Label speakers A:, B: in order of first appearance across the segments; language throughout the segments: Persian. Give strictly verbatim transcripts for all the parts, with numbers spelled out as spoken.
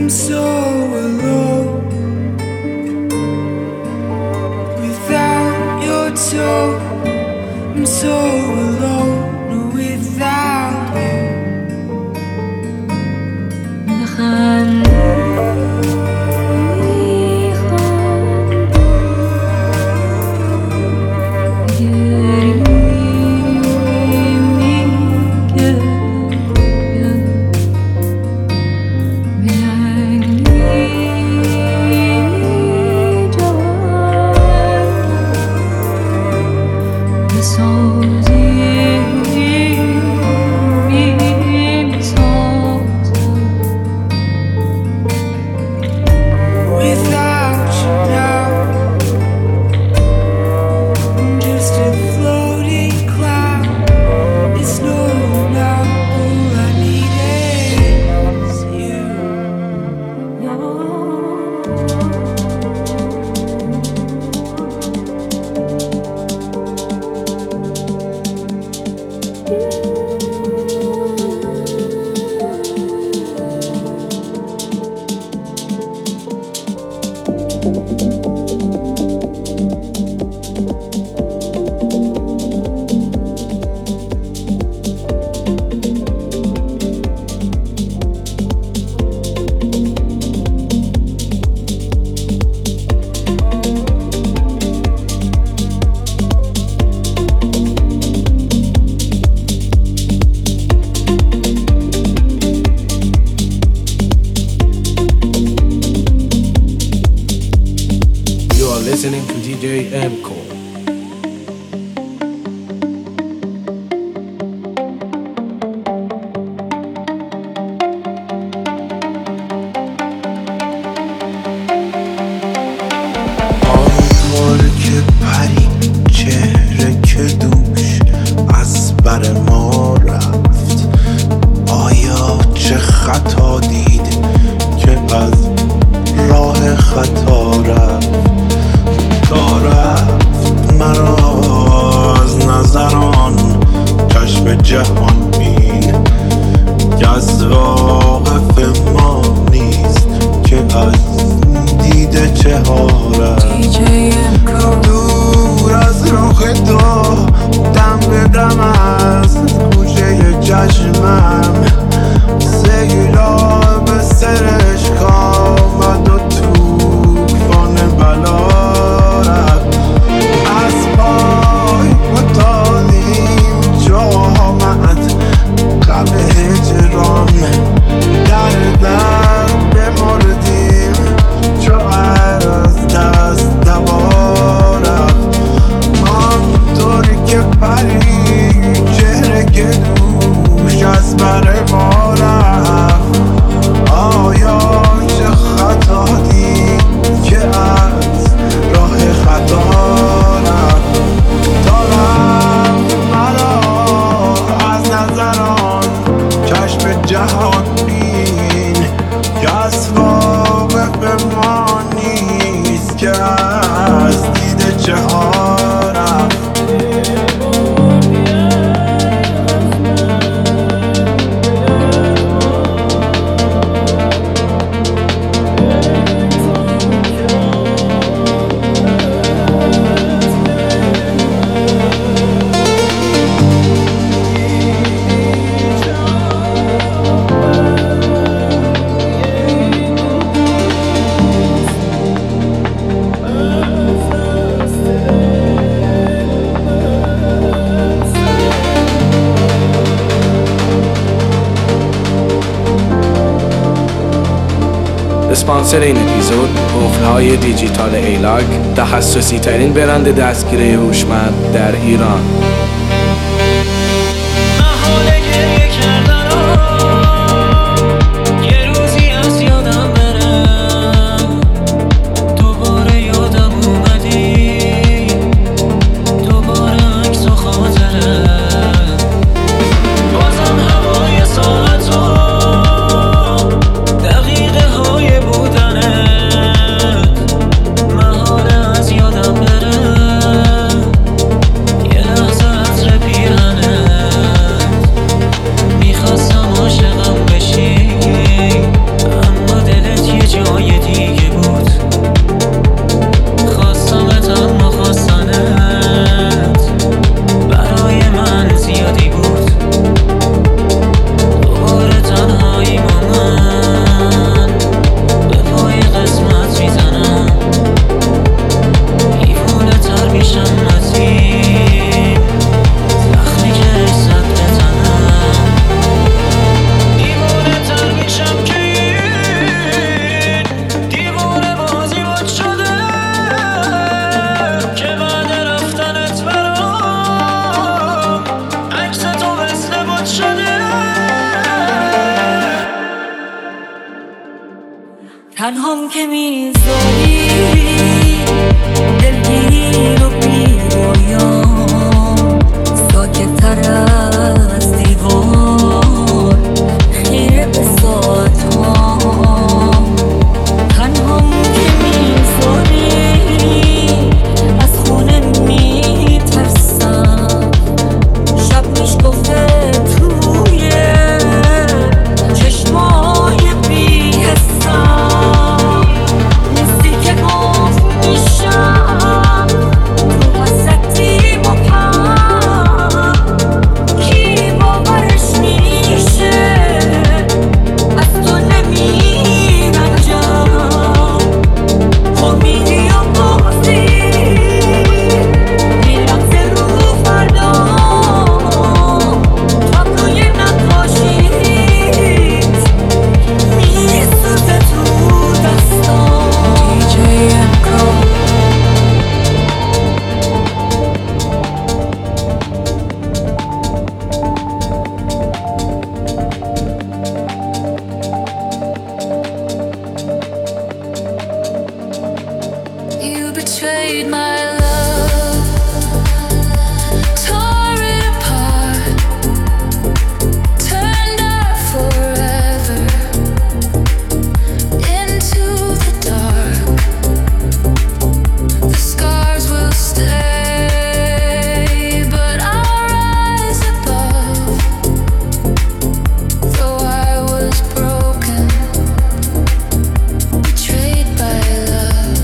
A: I'm so alone without your tone. I'm so alone without you.
B: Listening to دی جی M-Core.
C: آنطور که پری چهره که دوش از بر ما رفت، آیا چه خطا دید که از راه خطا رفت؟ تا رفت مرا از نظران چشم جهان بین که از واقف ما نیست که از دیده چه ها رفت. دور از رخ تو دم به دم از گوشه چشمم سیلاب سرش کامد و توفان بلا رفت. از پای متالیم جامعت غم هجران در در بمردیم چو از دست دوا رفت. آنطوری که پری چهره که دوش از بر ما رفت، آیا چه خطا دید که از راه خطا رفت؟ تا رفت مرا از نظران چشم جهان بین که از واقف ما نیست که از دیده چه ها رفت.
B: اسپانسر این اپیزود قفل‌های دیجیتال ایلاک، تخصصی ترین برند دستگیره هوشمند در ایران.
D: یه لحظه عطر تنهام که میذاری دلگیر و بیرویان ساکت تر از دیوار خیره به ساعت ها تنهام که میذاری از خونه میترسم شب میشکفته توی چشمای بی‌حسم نیستی که گفت میشم تو حسرتی مبهم کی باورش میشه از تو نمیرنجم امیدی و بغضی میلغزه رو فردا تابلوی نقاشیت میسوزه تو دستام دی جی امکو You betrayed my love, tore it apart, turned our forever into the dark. The scars will stay, but I'll rise above. Though I was broken, betrayed by love.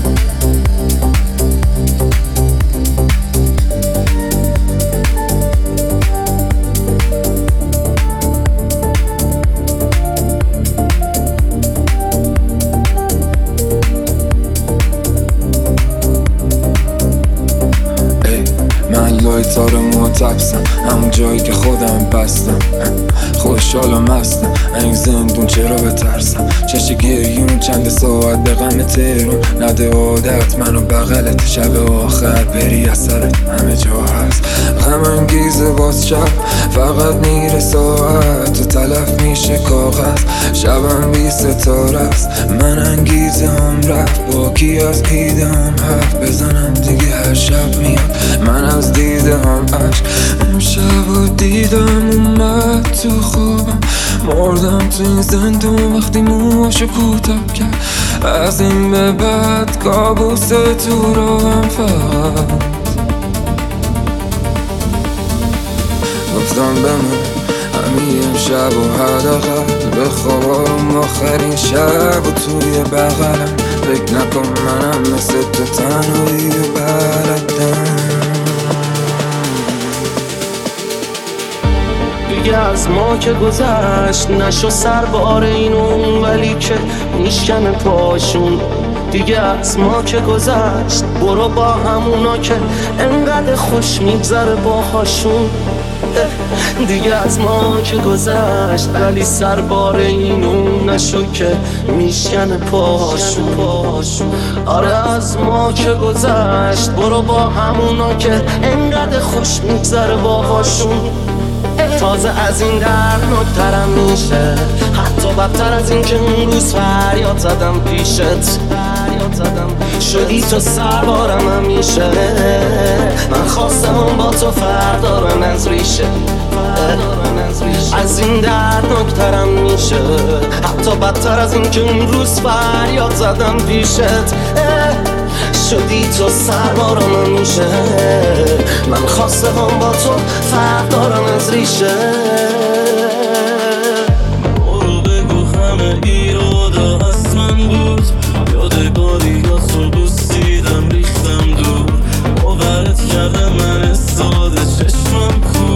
C: ای من لایتار معتبسم همون جایی که خودم بستم خوشحال و مستم این زندون چرا بترسم چشی گریون چند ساعت به غم تهرون نده عادت منو بغلت شب آخر بری اثرت همه جا هست غم انگیزه باز شب فقط میره ساعت و تلف میشه کاغذ شبم بی ستاره است من انگیزه هم رفت با کی از ایده هم حرف بزنم دیگه هر شب میاد من از دیده هم عشق امشب و دیدم اومد تو خوبم مردم تو این زندون وقتی موهاشو کوتاه کرد از این به بعد کابوس تو رو هم فقط گفتم بمون همین امشب و حداقل بخواب آروم آخرین شب و توی بغلم فکر نکن منم مثل تو تنهایی و بلدم
E: دیگه از ما که گذشت نشو سر بار این اون ولی که میشکن پاشون دیگه از ما که گذشت برو با همونا که انقدر خوش میگذره باهاشون دیگه از ما که گذشت ولی سر بار این اون نشو که میشکن پاشون آره از ما که گذشت برو با همونا که انقدر خوش میگذره باهاشون تازه از این دردناکترم میشه حتی بدتر از این که اون روز فریاد زدم پیشت فریاد زدم شدی تو سربارم همیشه من خواستم با تو فردارن از ریشه از این دردناکترم میشه حتی بدتر از این که اون روز فریاد زدم پیشت شدی تو سربارم همیشه من خواستم با تو فردارم از ریشه برو بگو همه ایرادا از من بود یادگاری ها تو بوسیدم ریختم دور باورت کردم من ساده چشمم کو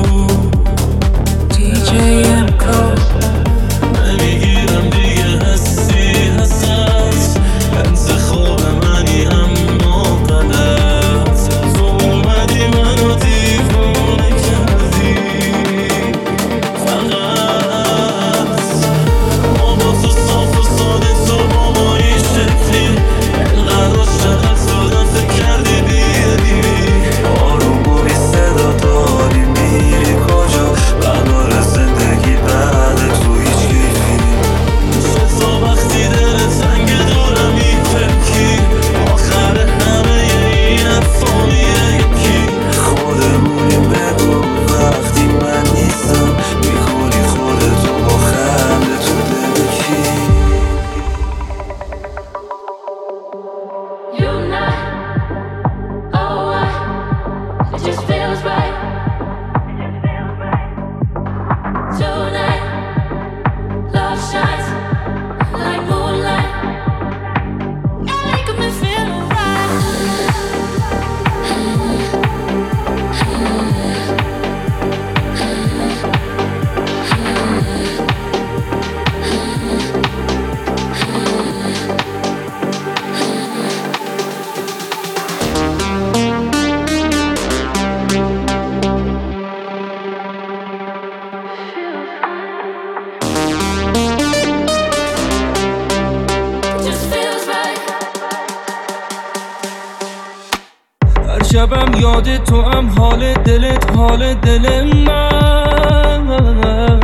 E: دی جی امکو نمیگیرم دیگه حسی حساس انتخاب منی اما غلط تو اومدی منو دیوونه کردی
F: شبم یاد تو هم حال دلت حال دل من.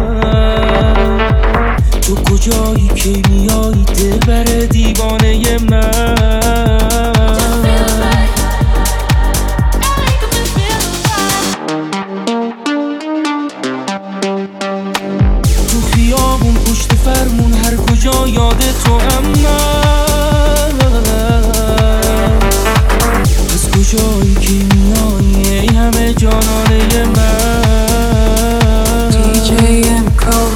F: تو کجایی که میایی دل بره دیوانه من. تو خیابون پشت فرمون هر کجا یاد تو هم من. از کجایی که میایی ای همه جانانه من.
A: دی جی ام کو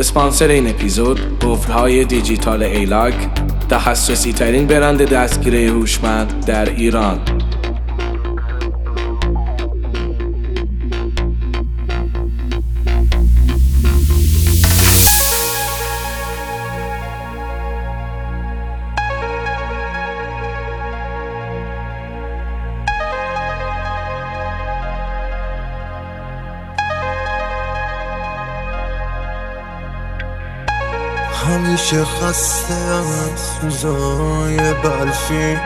B: اسپانسر این اپیزود قفل‌های دیجیتال ایلاگ، تخصصی ترین برند دستگیره هوشمند در ایران.
G: همیشه خسته از روزای بلفی،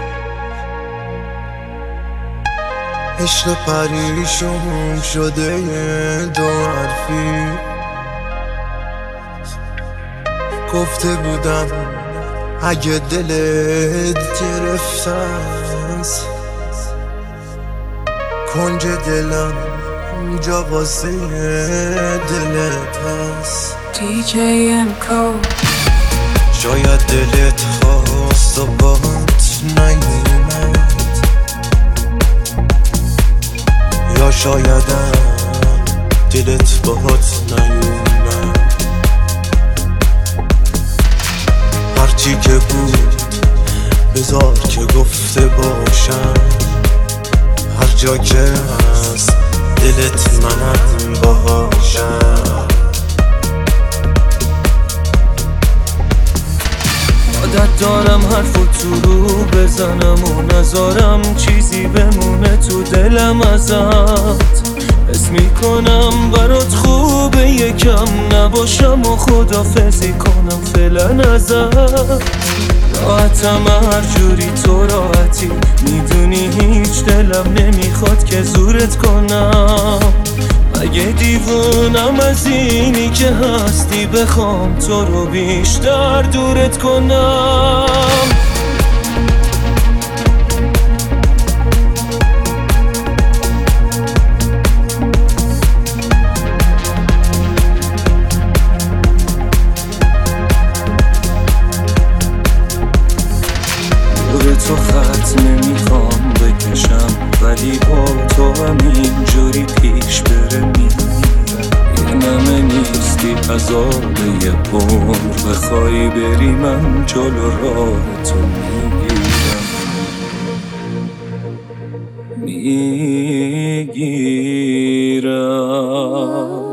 G: عشق پریشون شده دو حرفی. گفته بودم اگه دلت گرفته است، کنج دلم اونجا واسه دلت هست.
A: دی جی ام کو
G: شاید دلت خواست و بات نیومد، یا شایدم دلت بات نیومد. هرچی که بود بذار که گفته باشم، هر جا که هست دلت منم باهاشم.
F: عادت دارم حرفو تو رو بزنم و نذارم چیزی بمونه تو دلم ازت. حس میکنم برات خوبه یکم نباشم و خدافزی کنم فعلا ازت. راحتم هر جوری تو راحتی، میدونی هیچ دلم نمیخواد که زورت کنم. اگه دیوونم از اینی که هستی بخوام تو رو بیشتر دورت کنم. دور تو خط نمیخوام بکشم، ولی با تو هم اینجوری پیش بره میرم. یه نمه نیستی عذاب یه عمر، بخوای بری من جلو راه تو میگیرم میگیرم.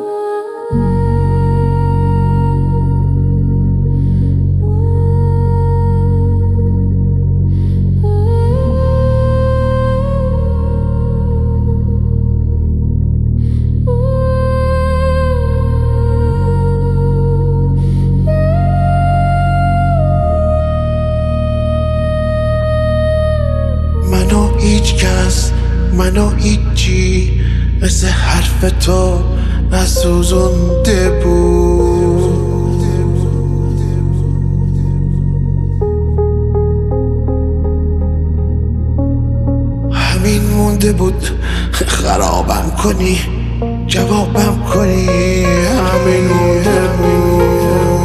G: منو هیچ کس، منو هیچی، مثل حرف تو نسوزونده بود. همین مونده بود خرابم کنی، جوابم کنی. همین مونده بود.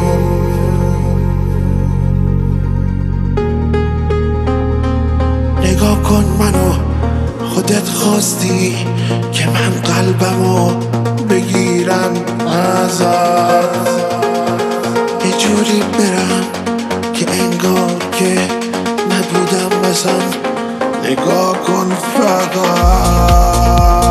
G: نگاه کن منو، خودت خواستی که من قلبمو بگیرم ازت. یه جوری برم که انگار که نبودم مثلا. نگاه کن فقط.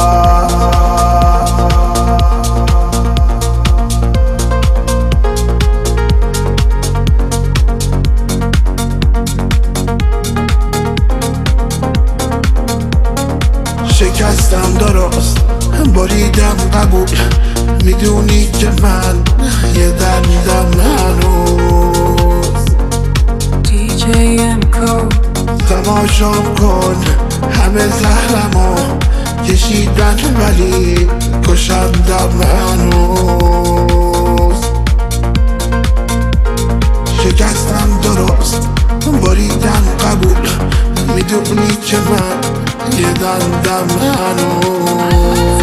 G: شکستم درست، بریدم قبول، میدونی که من یه دردم هنوز.
A: دی جی ام کو
G: تماشام کن همه زهرمو کشیدن، ولی کشندم هنوز. شکستم درست، بریدم قبول، میدونی که من یه دندم هنوز.